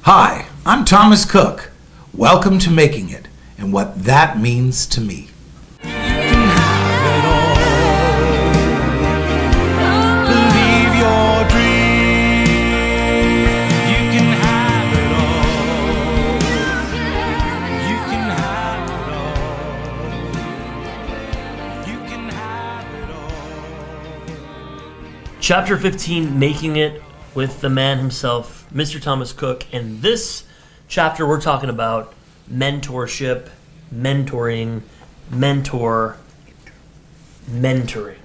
Hi, I'm Thomas Cook. Welcome to Making It and what that means to me. Chapter 15, Making It, with the man himself, Mr. Thomas Cook. And this chapter, we're talking about mentorship, mentoring, mentoring.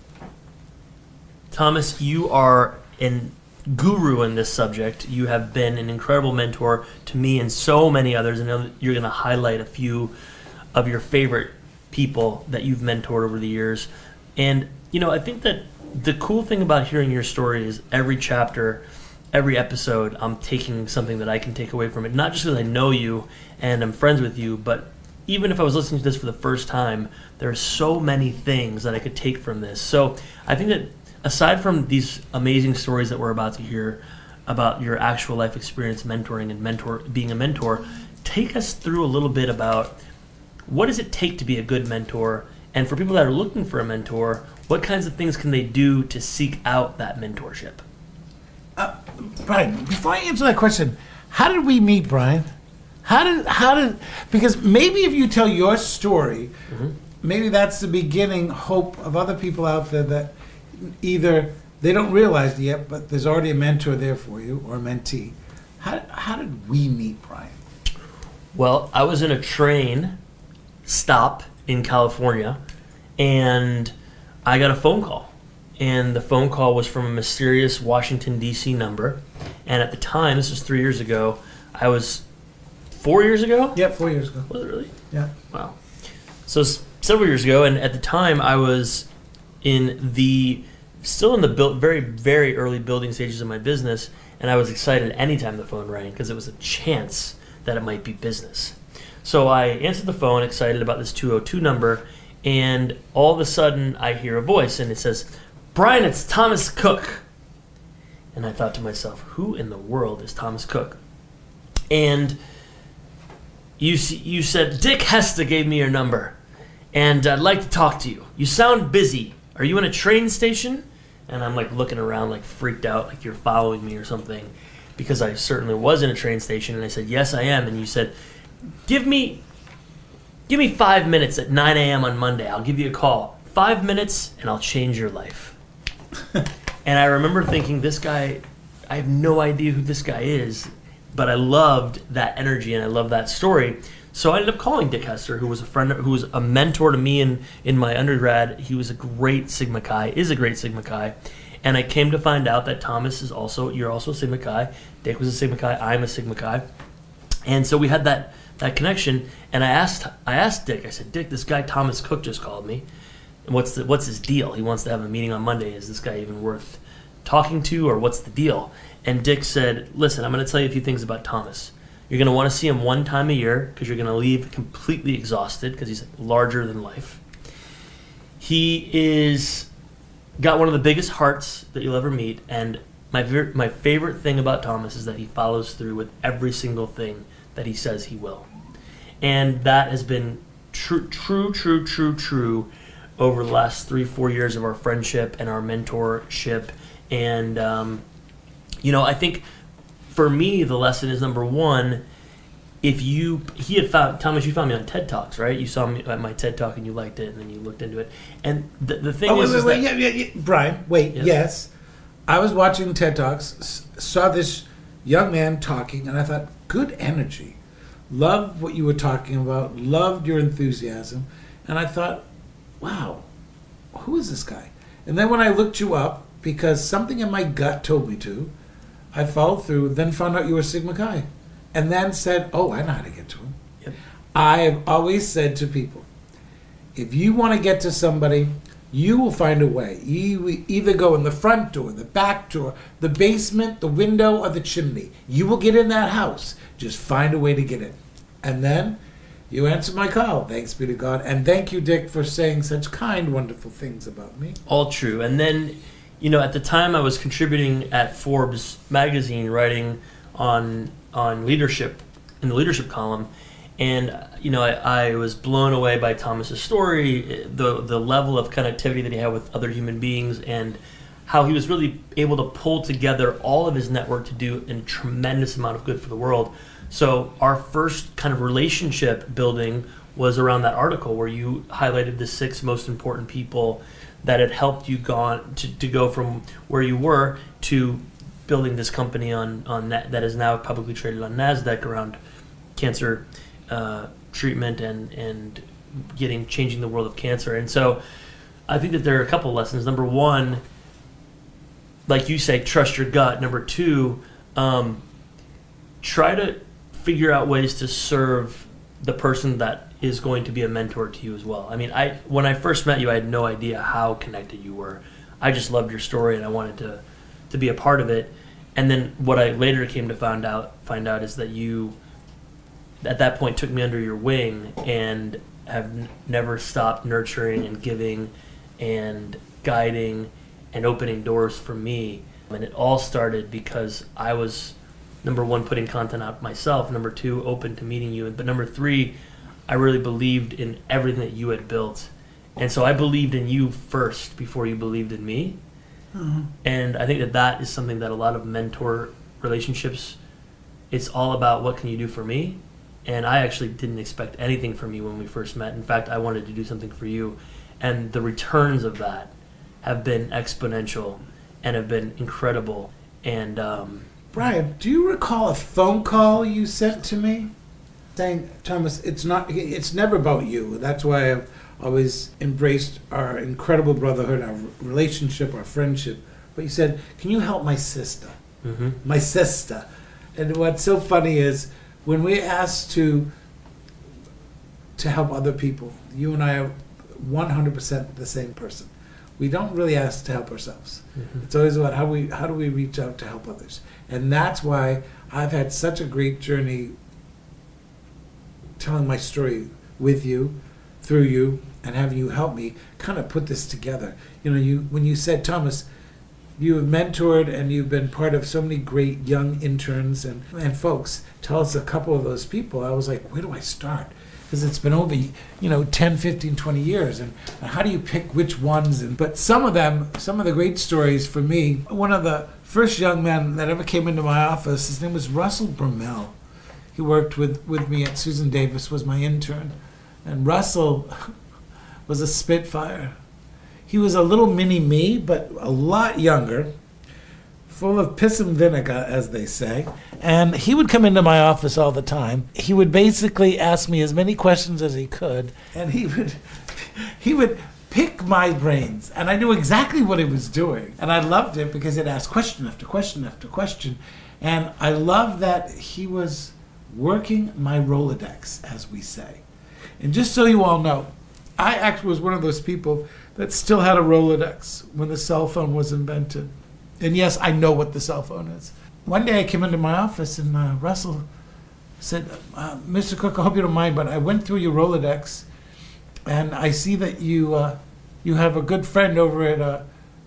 Thomas, you are a guru in this subject. You have been an incredible mentor to me and so many others. I know that you're going to highlight a few of your favorite people that you've mentored over the years. And, you know, I think that the cool thing about hearing your story is every chapter, every episode, I'm taking something that I can take away from it. Not just because I know you and I'm friends with you, but even if I was listening to this for the first time, there are so many things that I could take from this. So I think that aside from these amazing stories that we're about to hear about your actual life experience mentoring and being a mentor, take us through a little bit about what does it take to be a good mentor, and for people that are looking for a mentor, what kinds of things can they do to seek out that mentorship? Brian, before I answer that question, how did we meet, Brian? Because maybe if you tell your story, maybe that's the beginning hope of other people out there that either they don't realize it yet, but there's already a mentor there for you or a mentee. How did we meet, Brian? Well, I was in a train stop in California, and I got a phone call. And the phone call was from a mysterious Washington, D.C. number. And at the time, this was 3 years ago, I was 4 years ago? Yeah, 4 years ago. Was it really? Yeah. Wow. So several years ago, and at the time, I was still in the very, very early building stages of my business, and I was excited anytime the phone rang because it was a chance that it might be business. So I answered the phone, excited about this 202 number, and all of a sudden I hear a voice, and it says, "Brian, it's Thomas Cook." And I thought to myself, who in the world is Thomas Cook? And you said, "Dick Hesta gave me your number, and I'd like to talk to you. You sound busy. Are you in a train station?" And I'm like looking around like freaked out, like you're following me or something, because I certainly was in a train station. And I said, "Yes, I am." And you said, Give me 5 minutes at 9 a.m. on Monday. I'll give you a call. 5 minutes, and I'll change your life. And I remember thinking, this guy, I have no idea who this guy is, but I loved that energy and I loved that story. So I ended up calling Dick Hester, who was a friend, who was a mentor to me in my undergrad. He was a great Sigma Chi, is a great Sigma Chi. And I came to find out that Thomas you're also a Sigma Chi. Dick was a Sigma Chi. I'm a Sigma Chi. And so we had that connection, and I asked Dick. I said, "Dick, this guy Thomas Cook just called me. And what's his deal? He wants to have a meeting on Monday. Is this guy even worth talking to, or what's the deal?" And Dick said, "Listen, I'm going to tell you a few things about Thomas. You're going to want to see him one time a year because you're going to leave completely exhausted because he's larger than life. He is got one of the biggest hearts that you'll ever meet, and my favorite thing about Thomas is that he follows through with every single thing that he says he will." And that has been true over the last 3-4 years of our friendship and our mentorship. And, I think for me, the lesson is, number one, Thomas, you found me on TED Talks, right? You saw me at my TED Talk and you liked it, and then you looked into it. And the thing yeah. Brian, wait, yeah. Yes. I was watching TED Talks, saw this young man talking, and I thought, good energy. Loved what you were talking about, loved your enthusiasm. And I thought, wow, who is this guy? And then when I looked you up, because something in my gut told me to, I followed through, then found out you were Sigma Chi. And then said, oh, I know how to get to him. Yep. I have always said to people, if you want to get to somebody, you will find a way. You will either go in the front door, the back door, the basement, the window, or the chimney. You will get in that house. Just find a way to get in. And then you answered my call. Thanks be to God. And thank you, Dick, for saying such kind, wonderful things about me. All true. And then, at the time I was contributing at Forbes magazine, writing on on leadership in the leadership column, and I was blown away by Thomas's story, the level of connectivity that he had with other human beings, and how he was really able to pull together all of his network to do a tremendous amount of good for the world. So our first kind of relationship building was around that article where you highlighted the 6 most important people that had helped you to go from where you were to building this company that is now publicly traded on NASDAQ around cancer treatment and changing the world of cancer. And so I think that there are a couple lessons. Number one, like you say, trust your gut. Number two, try to figure out ways to serve the person that is going to be a mentor to you as well. I mean, when I first met you, I had no idea how connected you were. I just loved your story and I wanted to be a part of it. And then what I later came to find out is that you, at that point, took me under your wing and have never stopped nurturing and giving and guiding and opening doors for me. And it all started because I was, number one, putting content out myself, number two, open to meeting you, but number three, I really believed in everything that you had built. And so I believed in you first before you believed in me. Mm-hmm. And I think that is something that a lot of mentor relationships, it's all about what can you do for me? And I actually didn't expect anything from you when we first met. In fact, I wanted to do something for you. And the returns of that have been exponential and have been incredible. And Brian, do you recall a phone call you sent to me saying, Thomas, it's never about you. That's why I've always embraced our incredible brotherhood, our relationship, our friendship. But you said, can you help my sister? Mm-hmm. My sister. And what's so funny is when we asked to help other people, you and I are 100% the same person. We don't really ask to help ourselves. Mm-hmm. It's always about how do we reach out to help others. And that's why I've had such a great journey telling my story with you, through you, and having you help me kind of put this together. When you said, Thomas, you have mentored and you've been part of so many great young interns and folks. Tell us a couple of those people. I was like, where do I start? Because it's been over 10, 15, 20 years, and how do you pick which ones? But some of the great stories for me, one of the first young men that ever came into my office, his name was Russell Brummel. He worked with me at Susan Davis, was my intern. And Russell was a spitfire. He was a little mini me, but a lot younger, full of piss and vinegar, as they say. And he would come into my office all the time. He would basically ask me as many questions as he could, and he would pick my brains. And I knew exactly what he was doing. And I loved it because he'd ask question after question after question. And I loved that he was working my Rolodex, as we say. And just so you all know, I actually was one of those people that still had a Rolodex when the cell phone was invented. And yes, I know what the cell phone is. One day I came into my office and Russell said, Mr. Cook, I hope you don't mind, but I went through your Rolodex and I see that you have a good friend over at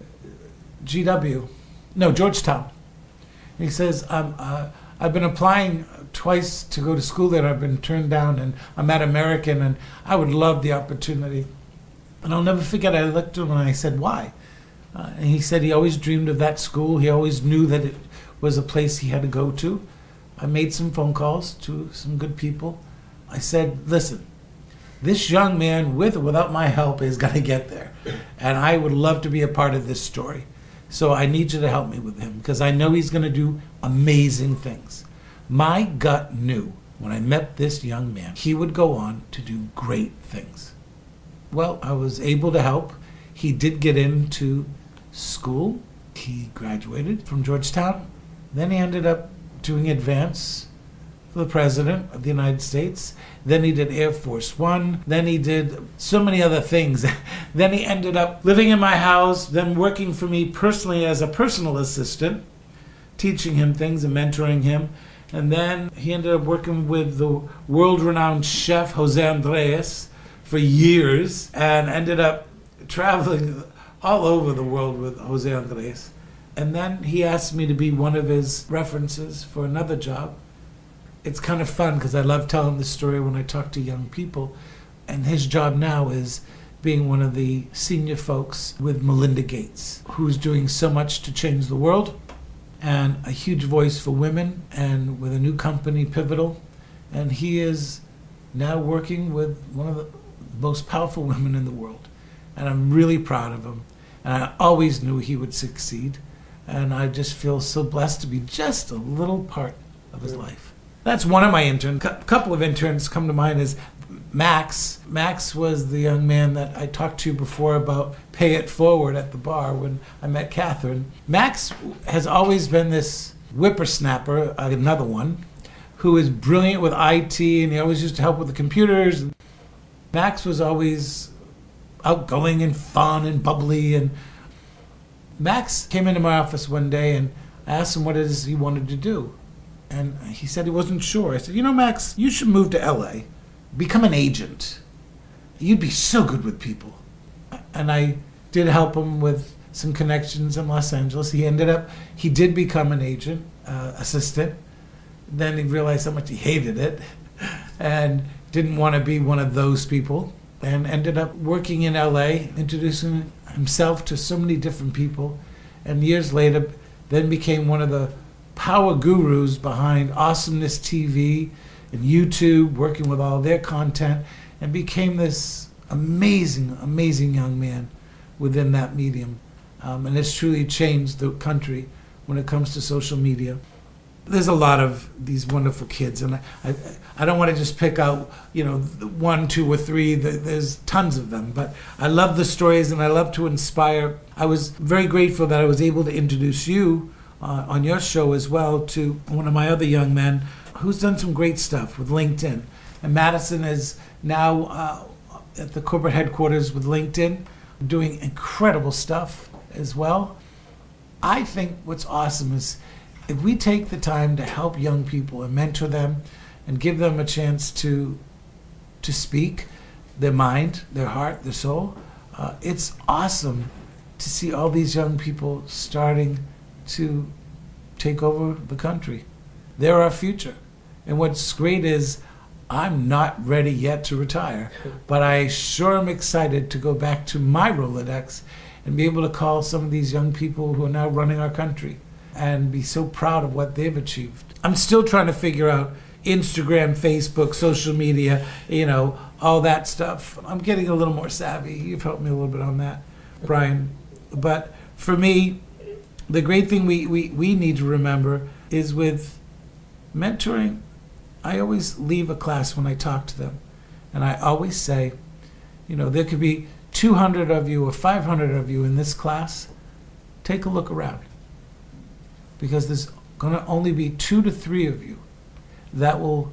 Georgetown. And he says, I've been applying twice to go to school there. I've been turned down, and I'm at American, and I would love the opportunity. And I'll never forget, I looked at him and I said, why? And he said he always dreamed of that school. He always knew that it was a place he had to go to. I made some phone calls to some good people. I said, listen, this young man, with or without my help, is going to get there. And I would love to be a part of this story. So I need you to help me with him, because I know he's going to do amazing things. My gut knew when I met this young man, he would go on to do great things. Well, I was able to help. He did get into school. He graduated from Georgetown. Then he ended up doing advance for the President of the United States. Then he did Air Force One. Then he did so many other things. Then he ended up living in my house, then working for me personally as a personal assistant, teaching him things and mentoring him. And then he ended up working with the world-renowned chef Jose Andres for years and ended up traveling all over the world with Jose Andres. And then he asked me to be one of his references for another job. it's kind of fun because I love telling this story when I talk to young people. And his job now is being one of the senior folks with Melinda Gates, who's doing so much to change the world, and a huge voice for women, and with a new company, Pivotal. And he is now working with one of the most powerful women in the world. And I'm really proud of him. And I always knew he would succeed. And I just feel so blessed to be just a little part of his life. That's one of my interns. A couple of interns come to mind is Max. Max was the young man that I talked to before about Pay It Forward at the bar when I met Catherine. Max has always been this whippersnapper, another one, who is brilliant with IT, and he always used to help with the computers. Max was always outgoing and fun and bubbly. And Max came into my office one day, and I asked him what it is he wanted to do. And he said he wasn't sure. I said, Max, you should move to LA. Become an agent. You'd be so good with people. And I did help him with some connections in Los Angeles. He did become an agent, assistant. Then he realized how much he hated it and didn't want to be one of those people, and ended up working in LA, introducing himself to so many different people. And years later, then became one of the power gurus behind Awesomeness TV and YouTube, working with all their content, and became this amazing, amazing young man within that medium. And it's truly changed the country when it comes to social media. There's a lot of these wonderful kids, and I don't want to just pick out, one, two, or three. There's tons of them, but I love the stories, and I love to inspire. I was very grateful that I was able to introduce you on your show as well to one of my other young men who's done some great stuff with LinkedIn. And Madison is now at the corporate headquarters with LinkedIn, doing incredible stuff as well. I think what's awesome is if we take the time to help young people and mentor them and give them a chance to speak their mind, their heart, their soul, it's awesome to see all these young people starting to take over the country. They're our future. And what's great is I'm not ready yet to retire, but I sure am excited to go back to my Rolodex and be able to call some of these young people who are now running our country and be so proud of what they've achieved. I'm still trying to figure out Instagram, Facebook, social media, all that stuff. I'm getting a little more savvy. You've helped me a little bit on that, Brian. But for me, the great thing we need to remember is with mentoring, I always leave a class when I talk to them. And I always say, there could be 200 of you or 500 of you in this class. Take a look around. Because there's going to only be 2 to 3 of you that will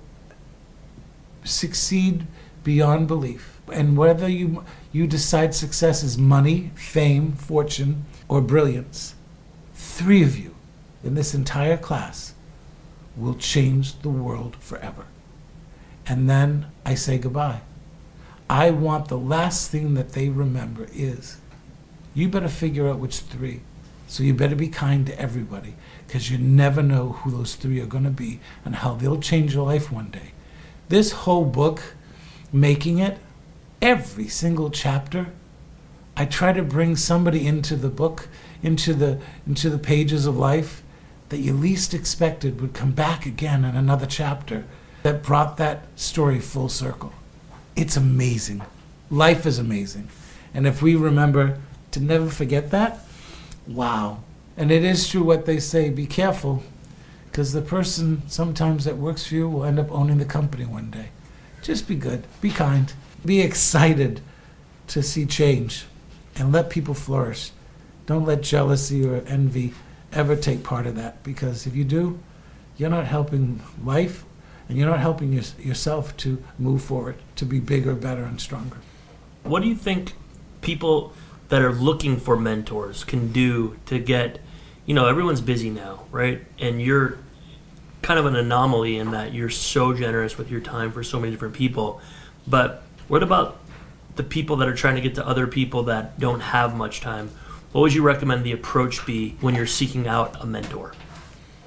succeed beyond belief. And whether you decide success is money, fame, fortune, or brilliance, 3 of you in this entire class will change the world forever. And then I say goodbye. I want the last thing that they remember is, you better figure out which 3. So you better be kind to everybody, because you never know who those 3 are going to be and how they'll change your life one day. This whole book, Making It, every single chapter, I try to bring somebody into the book, into the pages of life that you least expected would come back again in another chapter that brought that story full circle. It's amazing. Life is amazing. And if we remember to never forget that, wow. And it is true what they say, be careful, because the person sometimes that works for you will end up owning the company one day. Just be good, be kind, be excited to see change, and let people flourish. Don't let jealousy or envy ever take part of that, because if you do, you're not helping life, and you're not helping yourself to move forward, to be bigger, better, and stronger. What do you think people that are looking for mentors can do to get, everyone's busy now, right? And you're kind of an anomaly in that you're so generous with your time for so many different people. But what about the people that are trying to get to other people that don't have much time? What would you recommend the approach be when you're seeking out a mentor?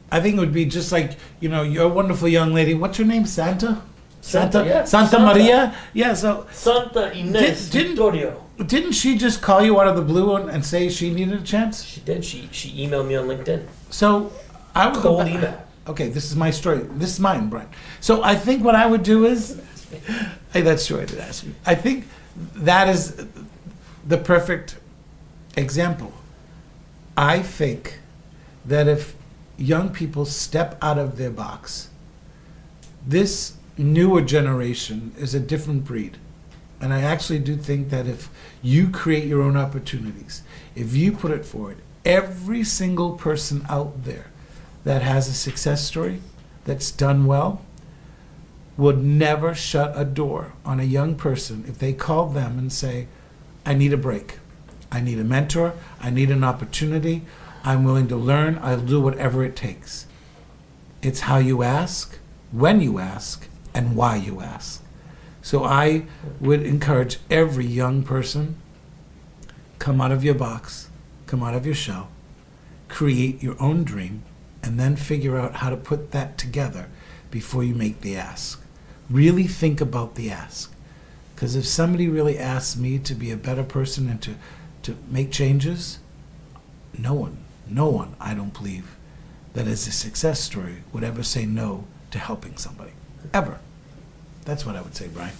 I think it would be just like, you're a wonderful young lady. What's your name? Santa? Santa Santa. Maria? Yeah, so Santa Ines Vittorio. didn't she just call you out of the blue and say she needed a chance? She did. She emailed me on LinkedIn. So I would Cold email. Okay, this is my story. This is mine, Brian. So I think what I would do is, hey, that's true. I did ask you. I think that is the perfect example. I think that if young people step out of their box, this newer generation is a different breed. And I actually do think that if you create your own opportunities, if you put it forward, every single person out there that has a success story, that's done well, would never shut a door on a young person if they called them and say, I need a break. I need a mentor. I need an opportunity. I'm willing to learn. I'll do whatever it takes. It's how you ask, when you ask, and why you ask. So I would encourage every young person, come out of your box, come out of your shell, create your own dream, and then figure out how to put that together before you make the ask. Really think about the ask. Because if somebody really asks me to be a better person and to make changes, no one, I don't believe, that is a success story would ever say no to helping somebody. Ever. That's what I would say, Brian.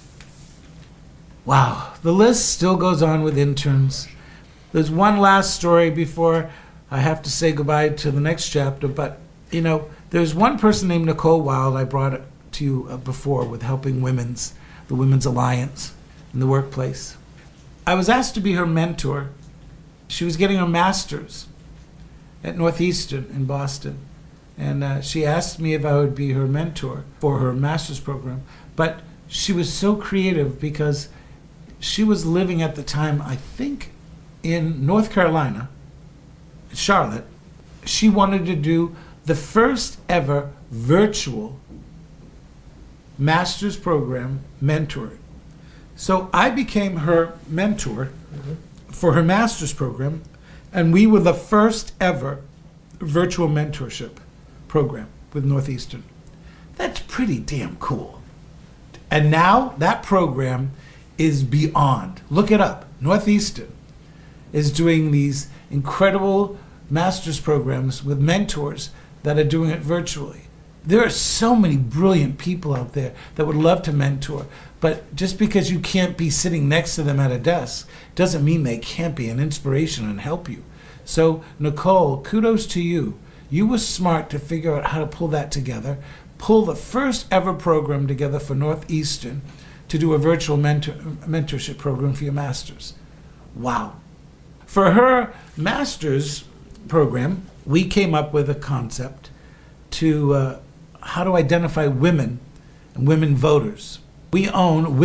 Wow. The list still goes on with interns. There's one last story before I have to say goodbye to the next chapter, but, there's one person named Nicole Wild I brought it to you before with helping the Women's Alliance in the workplace. I was asked to be her mentor. She was getting her master's at Northeastern in Boston, and she asked me if I would be her mentor for her master's program, but she was so creative because she was living at the time, I think, in North Carolina, Charlotte. She wanted to do the first ever virtual master's program mentoring. So I became her mentor for her master's program, and we were the first ever virtual mentorship program with Northeastern. That's pretty damn cool. And now that program is beyond. Look it up. Northeastern is doing these incredible master's programs with mentors that are doing it virtually. There are so many brilliant people out there that would love to mentor, but just because you can't be sitting next to them at a desk doesn't mean they can't be an inspiration and help you. So, Nicole, kudos to you. You were smart to figure out how to pull that together, pull the first ever program together for Northeastern to do a virtual mentorship program for your master's. Wow. For her master's program, we came up with a concept to how to identify women and women voters. We own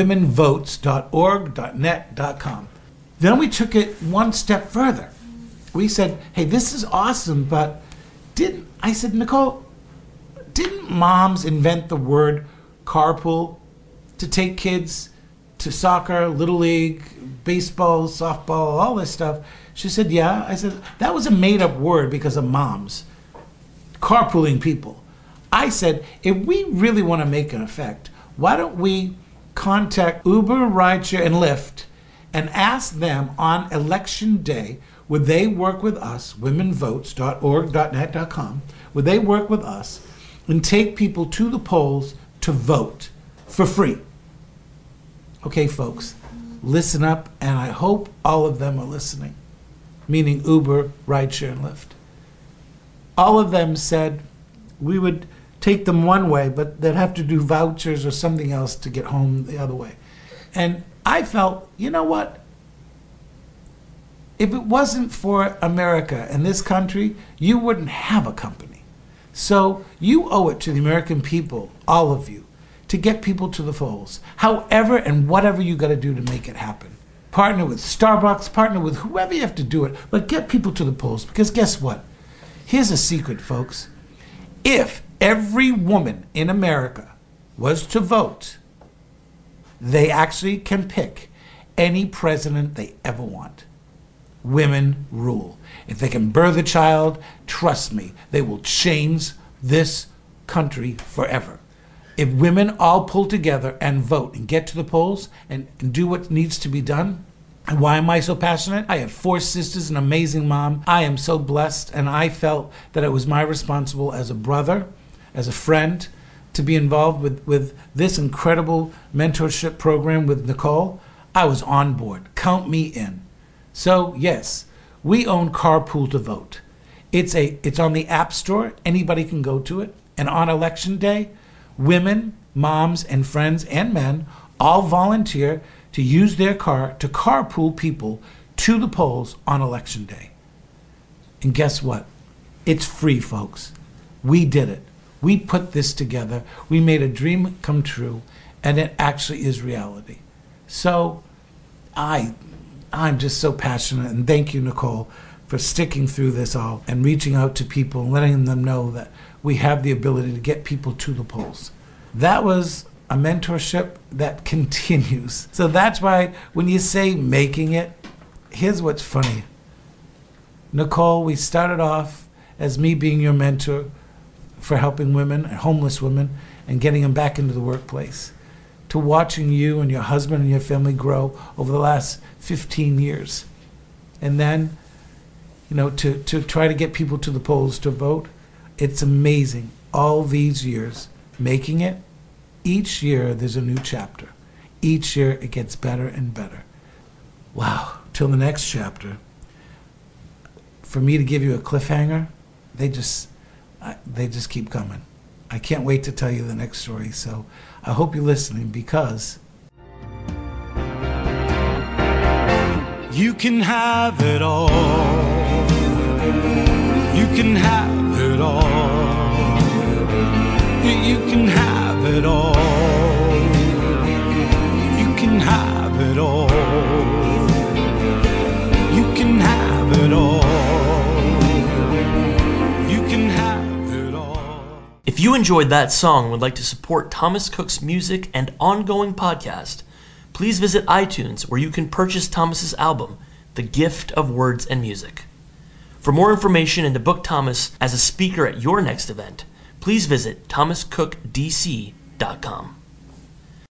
womenvotes.org.net.com. Then we took it one step further. We said, hey, this is awesome, but I said, Nicole, didn't moms invent the word carpool to take kids to soccer, little league, baseball, softball, all this stuff? She said, yeah. I said, that was a made-up word because of moms carpooling people. I said, if we really want to make an effect, why don't we contact Uber, Rideshare, and Lyft and ask them on election day, would they work with us, womenvotes.org.net.com, would they work with us and take people to the polls to vote for free? Okay, folks, listen up, and I hope all of them are listening, meaning Uber, Rideshare, and Lyft. All of them said we would take them one way, but they'd have to do vouchers or something else to get home the other way. And I felt, you know what? If it wasn't for America and this country, you wouldn't have a company. So you owe it to the American people, all of you, to get people to the polls, however and whatever you got to do to make it happen. Partner with Starbucks, partner with whoever you have to do it, but get people to the polls, because guess what? Here's a secret, folks. If every woman in America was to vote, they actually can pick any president they ever want. Women rule. If they can birth a child, trust me, they will change this country forever. If women all pull together and vote and get to the polls and do what needs to be done. And why am I so passionate? I have 4 sisters, an amazing mom. I am so blessed, and I felt that it was my responsibility as a brother, as a friend, to be involved with this incredible mentorship program with Nicole. I was on board. Count me in. So yes, we own Carpool to Vote. It's on the App Store. Anybody can go to it. And on election day, women, moms, and friends and men all volunteer to use their car to carpool people to the polls on election day. And guess what? It's free, folks. We did it. We put this together. We made a dream come true, and it actually is reality. So I'm just so passionate, and thank you, Nicole, for sticking through this all and reaching out to people and letting them know that we have the ability to get people to the polls. That was a mentorship that continues. So that's why when you say making it, here's what's funny. Nicole, we started off as me being your mentor for helping women, homeless women, and getting them back into the workplace, to watching you and your husband and your family grow over the last 15 years. And then, to try to get people to the polls to vote. It's amazing. All these years, making it, each year there's a new chapter. Each year it gets better and better. Wow. Till the next chapter. For me to give you a cliffhanger, they just keep coming. I can't wait to tell you the next story. So I hope you're listening, because you can have it all. You can have it all. You can have it all. You can have it all. You can have it all. You can have it all. If you enjoyed that song and would like to support Thomas Cook's music and ongoing podcast, please visit iTunes, where you can purchase Thomas's album, The Gift of Words and Music. For more information and to book Thomas as a speaker at your next event, please visit thomascookdc.com.